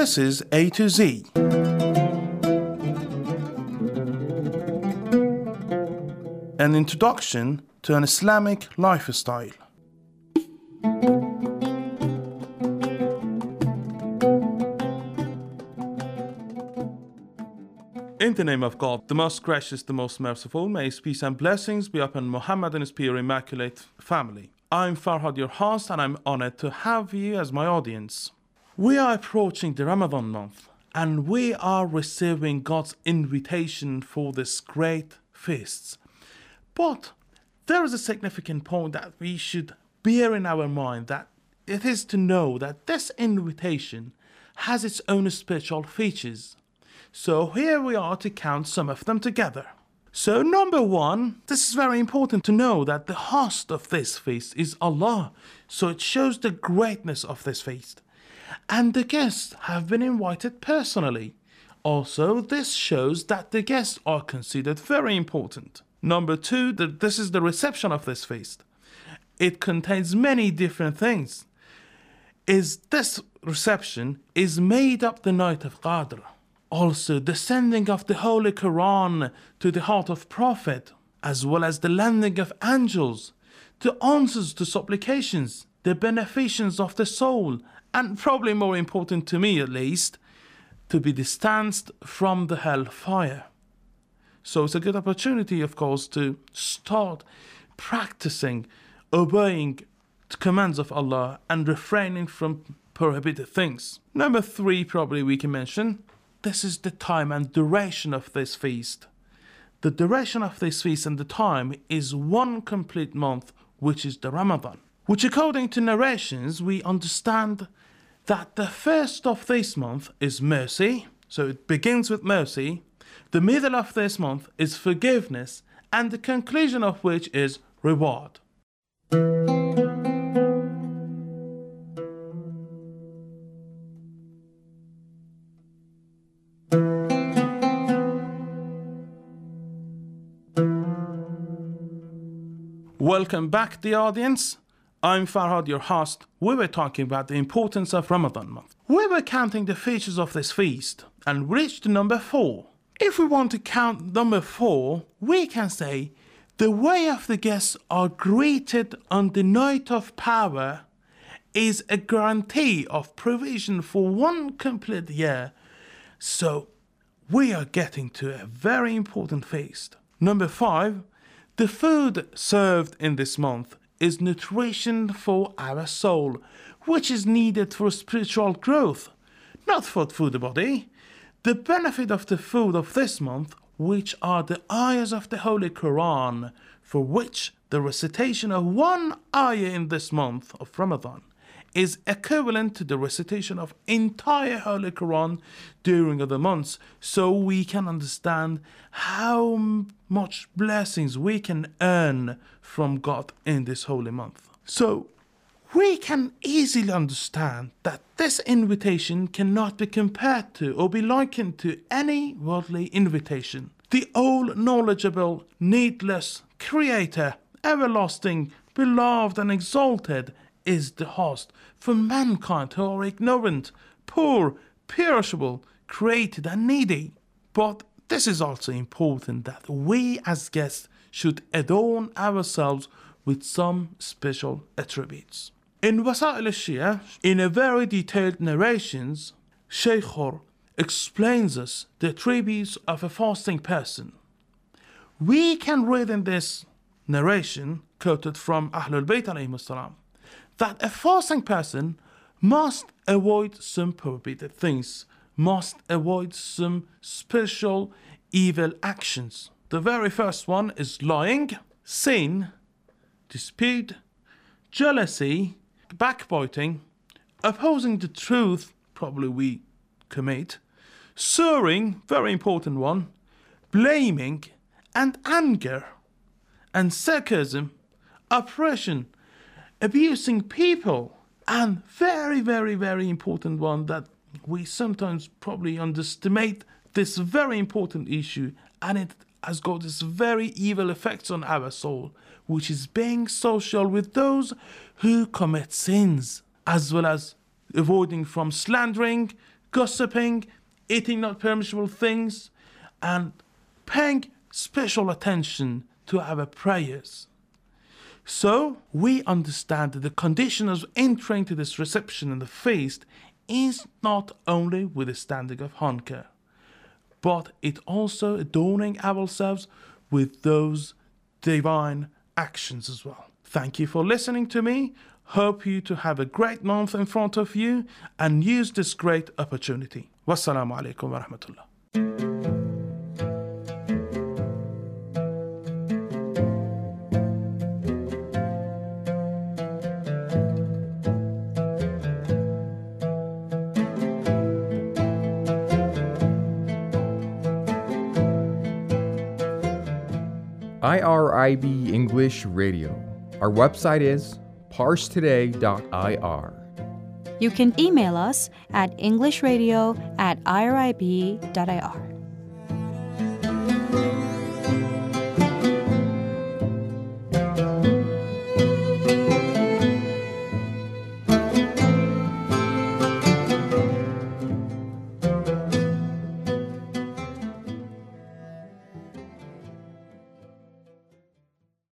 This is A to Z. An introduction to an Islamic lifestyle. In the name of God, the most gracious, the most merciful, may His peace and blessings be upon Muhammad and his pure immaculate family. I'm Farhad, your host, and I'm honored to have you as my audience. We are approaching the Ramadan month, and we are receiving God's invitation for this great feast. But there is a significant point that we should bear in our mind, that it is to know that this invitation has its own spiritual features. So here we are to count some of them together. So number one, this is very important to know that the host of this feast is Allah. So it shows the greatness of this feast. And the guests have been invited personally. Also, this shows that the guests are considered very important. Number two, this is the reception of this feast. It contains many different things. This reception is made up the night of Qadr. Also, the sending of the Holy Quran to the heart of Prophet, as well as the landing of angels, the answers to supplications, the beneficence of the soul, and probably more important to me at least, to be distanced from the hellfire. So it's a good opportunity, of course, to start practicing, obeying the commands of Allah and refraining from prohibited things. Number three, probably we can mention, this is the time and duration of this feast. The duration of this feast and the time is one complete month, which is the Ramadan. Which, according to narrations, we understand that the first of this month is mercy. So it begins with mercy. The middle of this month is forgiveness. And the conclusion of which is reward. Welcome back, the audience. I'm Farhad, your host. We were talking about the importance of Ramadan month. We were counting the features of this feast and reached number 4. If we want to count number 4, we can say the way of the guests are greeted on the night of power is a guarantee of provision for one complete year. So we are getting to a very important feast. Number 5. The food served in this month is nutrition for our soul, which is needed for spiritual growth, not for the body. The benefit of the food of this month, which are the ayahs of the Holy Quran, for which the recitation of one ayah in this month of Ramadan is equivalent to the recitation of entire Holy Quran during other months, so we can understand how much blessings we can earn from God in this holy month. So we can easily understand that this invitation cannot be compared to or be likened to any worldly invitation. The all-knowledgeable, needless Creator, everlasting, beloved and exalted, is the host for mankind who are ignorant, poor, perishable, created and needy. But this is also important that we as guests should adorn ourselves with some special attributes. In Wasa'il al-Shia, in a very detailed narrations, Shaykh Khor explains us the attributes of a fasting person. We can read in this narration, quoted from Ahlul Bayt alayhim salam, that a fasting person must avoid some prohibited things, must avoid some spiritual evil actions. The very first one is lying, sin, dispute, jealousy, backbiting, opposing the truth, probably we commit, swearing, very important one, blaming, and anger, and sarcasm, oppression, abusing people, and very, very, very important one that we sometimes probably underestimate this very important issue, and it has got this very evil effects on our soul, which is being social with those who commit sins, as well as avoiding from slandering, gossiping, eating not permissible things, and paying special attention to our prayers. So we understand that the condition of entering to this reception and the feast is not only with the standing of hunger, but it also adorning ourselves with those divine actions as well. Thank you for listening to me. Hope you to have a great month in front of you and use this great opportunity. Wassalamu alaikum wa rahmatullah. IRIB English Radio. Our website is parsetoday.ir. You can email us at englishradio@irib.ir.